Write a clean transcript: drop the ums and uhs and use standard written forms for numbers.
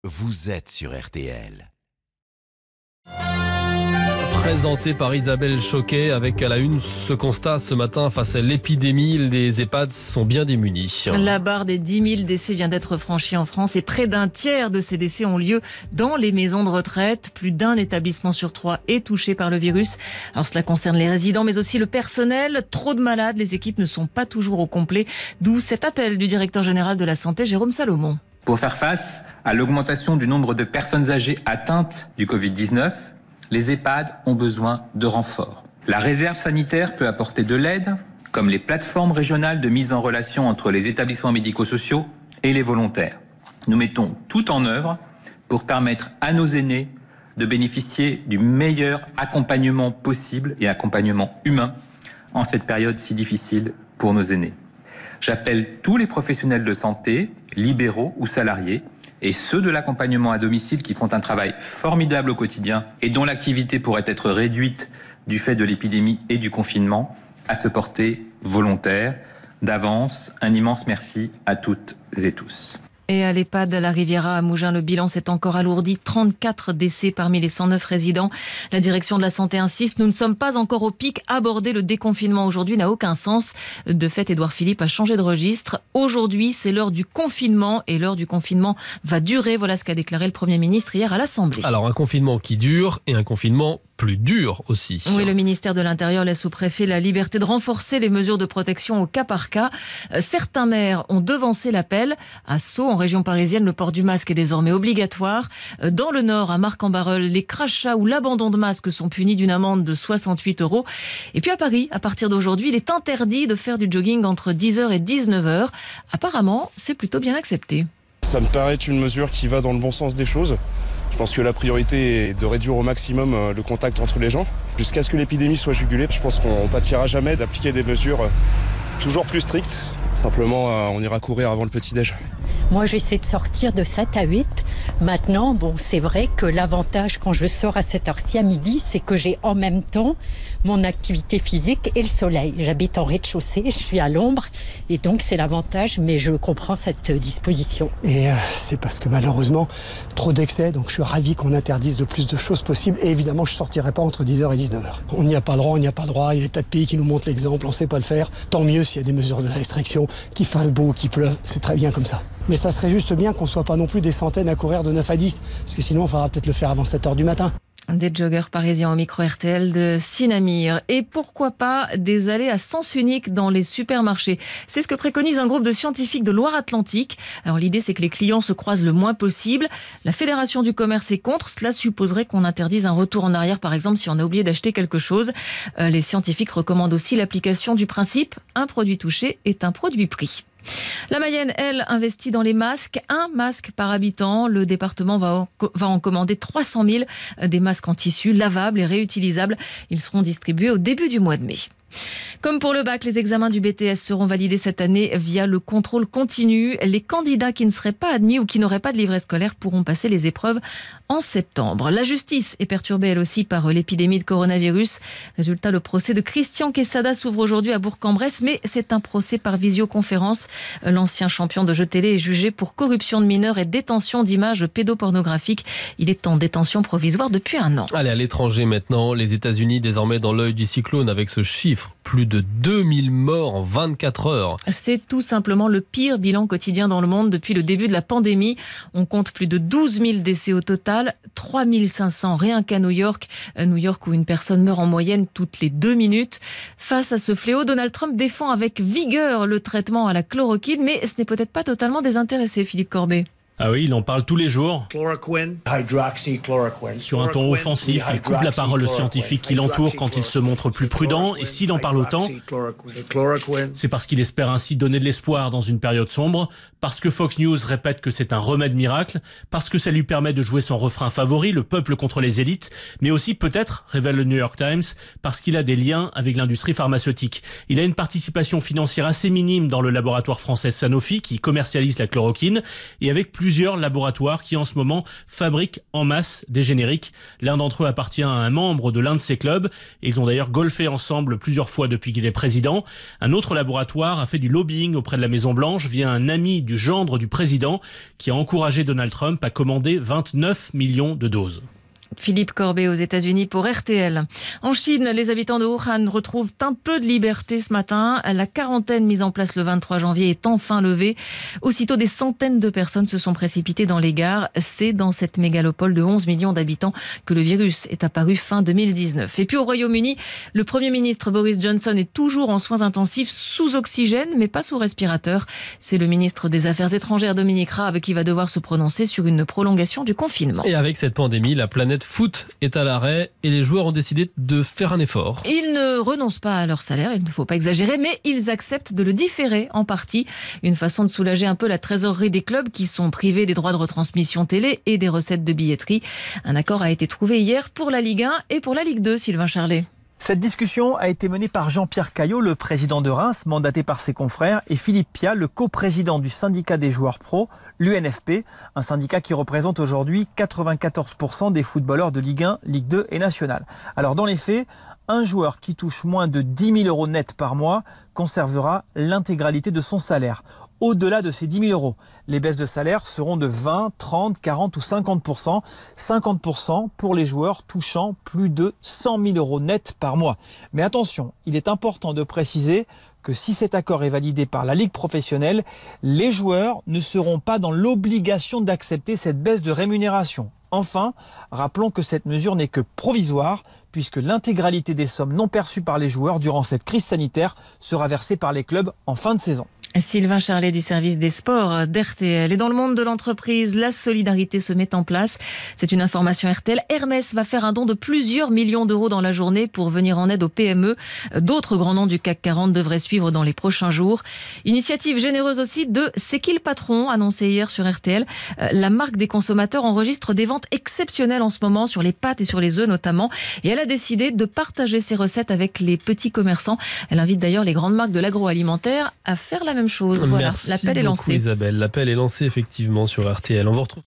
vous êtes sur RTL. Présenté par Isabelle Choquet avec à la une ce constat ce matin face à l'épidémie, les EHPAD sont bien démunis. La barre des 10 000 décès vient d'être franchie en France et près d'un tiers de ces décès ont lieu dans les maisons de retraite. Plus d'un établissement sur 3 est touché par le virus. Alors cela concerne les résidents mais aussi le personnel. Trop de malades, les équipes ne sont pas toujours au complet. D'où cet appel du directeur général de la santé, Jérôme Salomon. Pour faire face à l'augmentation du nombre de personnes âgées atteintes du Covid-19, les EHPAD ont besoin de renforts. La réserve sanitaire peut apporter de l'aide, comme les plateformes régionales de mise en relation entre les établissements médico-sociaux et les volontaires. Nous mettons tout en œuvre pour permettre à nos aînés de bénéficier du meilleur accompagnement possible et accompagnement humain en cette période si difficile pour nos aînés. J'appelle tous les professionnels de santé, libéraux ou salariés, et ceux de l'accompagnement à domicile qui font un travail formidable au quotidien et dont l'activité pourrait être réduite du fait de l'épidémie et du confinement, à se porter volontaires. D'avance, un immense merci à toutes et tous. Et à l'EHPAD La Riviera à Mougins, le bilan s'est encore alourdi. 34 décès parmi les 109 résidents. La direction de la santé insiste, nous ne sommes pas encore au pic. Aborder le déconfinement aujourd'hui n'a aucun sens. De fait, Édouard Philippe a changé de registre. Aujourd'hui, c'est l'heure du confinement et l'heure du confinement va durer. Voilà ce qu'a déclaré le Premier ministre hier à l'Assemblée. Alors un confinement qui dure et un confinement plus dur aussi. Oui, le ministère de l'Intérieur laisse au préfet la liberté de renforcer les mesures de protection au cas par cas. Certains maires ont devancé l'appel. À Sceaux, en région parisienne, le port du masque est désormais obligatoire. Dans le Nord, à Marc-en-Barœul, les crachats ou l'abandon de masque sont punis d'une amende de 68 €. Et puis à Paris, à partir d'aujourd'hui, il est interdit de faire du jogging entre 10h et 19h. Apparemment, c'est plutôt bien accepté. Ça me paraît une mesure qui va dans le bon sens des choses. Je pense que la priorité est de réduire au maximum le contact entre les gens. Jusqu'à ce que l'épidémie soit jugulée, je pense qu'on ne pâtira jamais d'appliquer des mesures toujours plus strictes. Simplement, on ira courir avant le petit-déj. Moi, j'essaie de sortir de 7 à 8. Maintenant, c'est vrai que l'avantage quand je sors à cette heure-ci à midi, c'est que j'ai en même temps mon activité physique et le soleil. J'habite en rez-de-chaussée, je suis à l'ombre et donc c'est l'avantage, mais je comprends cette disposition. Et c'est parce que malheureusement, trop d'excès, donc je suis ravi qu'on interdise le plus de choses possible et évidemment, je ne sortirai pas entre 10h et 19h. On n'y a pas droit, on n'y a pas droit, il y a des tas de pays qui nous montrent l'exemple, on ne sait pas le faire. Tant mieux s'il y a des mesures de restriction, qu'il fasse beau, qu'il pleuve, c'est très bien comme ça. Mais ça serait juste bien qu'on ne soit pas non plus des centaines à courir de 9 à 10, parce que sinon, il faudra peut-être le faire avant 7h du matin. Des joggeurs parisiens au micro RTL de Sinamir. Et pourquoi pas des allées à sens unique dans les supermarchés. C'est ce que préconise un groupe de scientifiques de Loire-Atlantique. Alors l'idée, c'est que les clients se croisent le moins possible. La Fédération du commerce est contre. Cela supposerait qu'on interdise un retour en arrière, par exemple, si on a oublié d'acheter quelque chose. Les scientifiques recommandent aussi l'application du principe « un produit touché est un produit pris ». La Mayenne, elle, investit dans les masques. Un masque par habitant. Le département va en commander 300 000. Des masques en tissu, lavables et réutilisables. Ils seront distribués au début du mois de mai. Comme pour le bac, les examens du BTS seront validés cette année via le contrôle continu. Les candidats qui ne seraient pas admis ou qui n'auraient pas de livret scolaire pourront passer les épreuves en septembre. La justice est perturbée elle aussi par l'épidémie de coronavirus. Résultat, le procès de Christian Quesada s'ouvre aujourd'hui à Bourg-en-Bresse, mais c'est un procès par visioconférence. L'ancien champion de jeux télé est jugé pour corruption de mineurs et détention d'images pédopornographiques. Il est en détention provisoire depuis 1 an. Allez, à l'étranger maintenant, les États-Unis désormais dans l'œil du cyclone avec ce chiffre. Plus de 2000 morts en 24 heures. C'est tout simplement le pire bilan quotidien dans le monde depuis le début de la pandémie. On compte plus de 12 000 décès au total, 3 500 rien qu'à New York. New York où une personne meurt en moyenne toutes les 2 minutes. Face à ce fléau, Donald Trump défend avec vigueur le traitement à la chloroquine, mais ce n'est peut-être pas totalement désintéressé, Philippe Corbet. Ah oui, il en parle tous les jours. Sur un ton offensif, il coupe la parole aux scientifiques qui l'entourent quand il se montre plus prudent. Et s'il en parle autant, c'est parce qu'il espère ainsi donner de l'espoir dans une période sombre, parce que Fox News répète que c'est un remède miracle, parce que ça lui permet de jouer son refrain favori, le peuple contre les élites, mais aussi peut-être, révèle le New York Times, parce qu'il a des liens avec l'industrie pharmaceutique. Il a une participation financière assez minime dans le laboratoire français Sanofi qui commercialise la chloroquine et avec plus plusieurs laboratoires qui en ce moment fabriquent en masse des génériques. L'un d'entre eux appartient à un membre de l'un de ces clubs. Ils ont d'ailleurs golfé ensemble plusieurs fois depuis qu'il est président. Un autre laboratoire a fait du lobbying auprès de la Maison-Blanche via un ami du gendre du président qui a encouragé Donald Trump à commander 29 millions de doses. Philippe Corbet aux États-Unis pour RTL. En Chine, les habitants de Wuhan retrouvent un peu de liberté ce matin. La quarantaine mise en place le 23 janvier est enfin levée. Aussitôt, des centaines de personnes se sont précipitées dans les gares. C'est dans cette mégalopole de 11 millions d'habitants que le virus est apparu fin 2019. Et puis au Royaume-Uni, le Premier ministre Boris Johnson est toujours en soins intensifs, sous oxygène, mais pas sous respirateur. C'est le ministre des Affaires étrangères Dominic Raab qui va devoir se prononcer sur une prolongation du confinement. Et avec cette pandémie, la planète foot est à l'arrêt et les joueurs ont décidé de faire un effort. Ils ne renoncent pas à leur salaire, il ne faut pas exagérer, mais ils acceptent de le différer en partie. Une façon de soulager un peu la trésorerie des clubs qui sont privés des droits de retransmission télé et des recettes de billetterie. Un accord a été trouvé hier pour la Ligue 1 et pour la Ligue 2, Sylvain Charlet. Cette discussion a été menée par Jean-Pierre Caillot, le président de Reims, mandaté par ses confrères, et Philippe Pia, le coprésident du syndicat des joueurs pro, l'UNFP, un syndicat qui représente aujourd'hui 94% des footballeurs de Ligue 1, Ligue 2 et Nationale. Alors dans les faits, un joueur qui touche moins de 10 000 euros net par mois conservera l'intégralité de son salaire. Au-delà de ces 10 000 euros, les baisses de salaire seront de 20, 30, 40 ou 50%. 50% pour les joueurs touchant plus de 100 000 euros net par mois. Mais attention, il est important de préciser que si cet accord est validé par la Ligue professionnelle, les joueurs ne seront pas dans l'obligation d'accepter cette baisse de rémunération. Enfin, rappelons que cette mesure n'est que provisoire, puisque l'intégralité des sommes non perçues par les joueurs durant cette crise sanitaire sera versée par les clubs en fin de saison. Sylvain Charlet du service des sports d'RTL. Et dans le monde de l'entreprise, la solidarité se met en place. C'est une information RTL. Hermès va faire un don de plusieurs millions d'euros dans la journée pour venir en aide aux PME. D'autres grands noms du CAC 40 devraient suivre dans les prochains jours. Initiative généreuse aussi de C'est qui le patron, annoncé hier sur RTL. La marque des consommateurs enregistre des ventes exceptionnelles en ce moment sur les pâtes et sur les œufs notamment. Et elle a décidé de partager ses recettes avec les petits commerçants. Elle invite d'ailleurs les grandes marques de l'agroalimentaire à faire la même chose. Voilà, Merci l'appel est lancé. Isabelle, l'appel est lancé effectivement sur RTL. On vous retrouve